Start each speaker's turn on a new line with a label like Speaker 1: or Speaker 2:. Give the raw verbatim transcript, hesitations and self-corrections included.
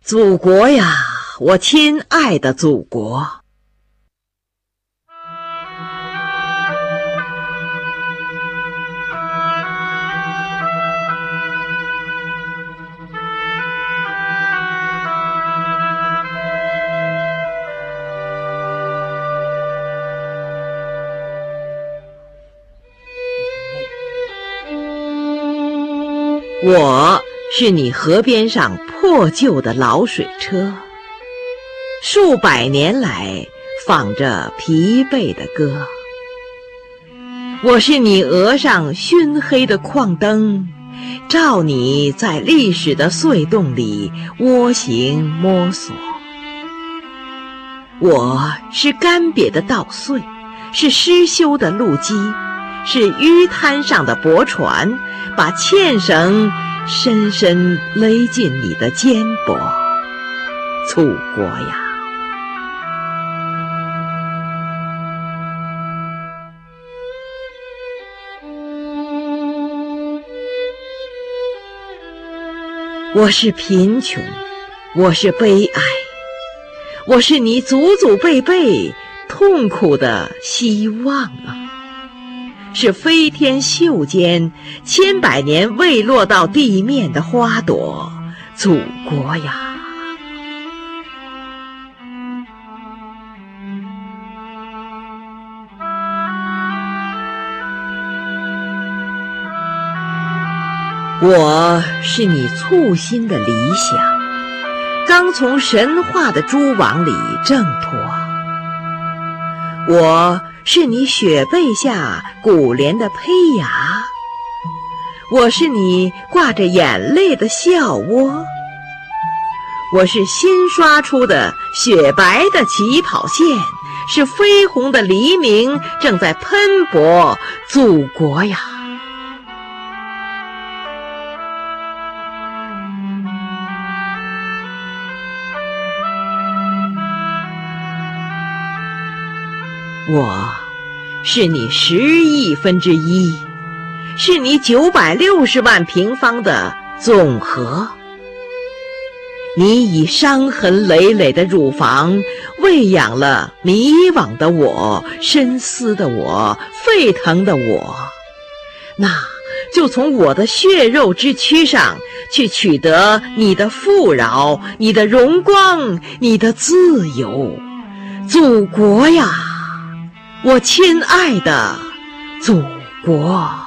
Speaker 1: 祖国呀，我亲爱的祖国！我是你河边上破旧的老水车，数百年来放着疲惫的歌。我是你额上熏黑的矿灯，照你在历史的隧洞里蜗行摸索。我是干瘪的稻穗，是失修的路基，是淤滩上的驳船，把纤绳深深勒进你的肩膊。祖国呀，我是贫穷，我是悲哀，我是你祖祖辈辈痛苦的希望啊！是飞天袖间千百年未落到地面的花朵，祖国呀！我是你簇新的理想，刚从神话的蛛网里挣脱。我是你雪背下古莲的胚芽，我是你挂着眼泪的笑窝，我是新刷出的雪白的起跑线，是绯红的黎明正在喷薄，祖国呀！我是你十亿分之一，是你九百六十万平方的总和。你以伤痕累累的乳房喂养了迷惘的我，深思的我，沸腾的我，那就从我的血肉之躯上去取得你的富饶，你的荣光，你的自由。祖国呀，我亲爱的祖国！